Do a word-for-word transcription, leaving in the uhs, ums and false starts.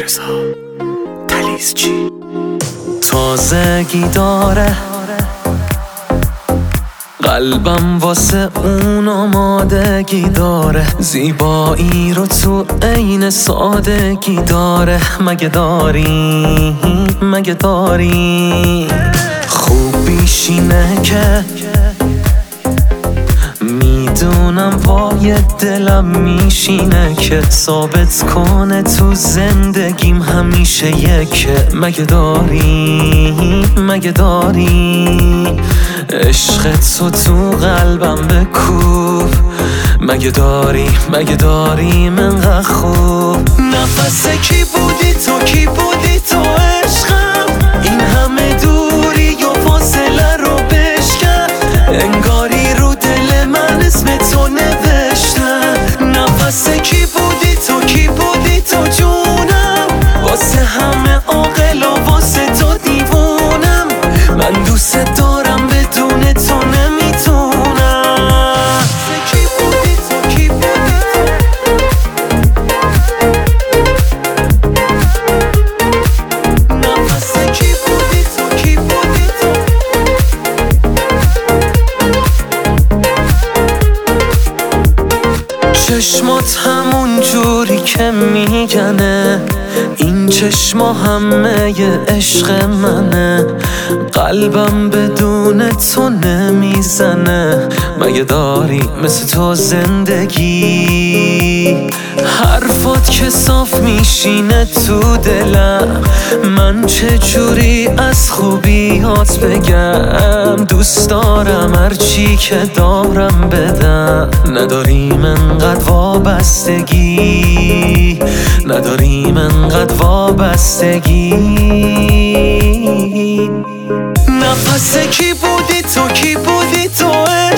رضا تلیزچی تازگی داره قلبم واسه اون آمادگی داره، زیبایی رو تو عین سادگی داره. مگه داری مگه داری خوبیش اینه که میدونم پای دلم میشینه که ثابت کنه تو زندگیم همیشه یکه. مگه داری مگه داری عشق تو تو قلبم بکوب. مگه داری مگه داری منقدر خوب. نفس کی بودی تو کی بودی تو عشقم، این همه دوری و فاصله رو بشکن. انگاری رو دل من اسم تو نوشتم. نفس کی بودی تو کی بودی تو جونم، واسه همه عاقل و واسه تو دیوونم. من دوست دارم بدون تو نمیتونم. کی بودی تو کی بودی تو، نفس کی بودی تو کی بودی تو. چشمات همون جوری که میگنه، این چشما همه ی عشق منه. قلبم بدون تو نمیزنه. مگه داری مثل تو زندگی، حرفات که صاف میشینه تو دلم. من چه جوری از خوبیات بگم، دوست دارم هرچی که دارم بدم. نداریم انقدر وابستگی، نداریم انقدر وابستگی. نفس کی بودی تو کی بودی تو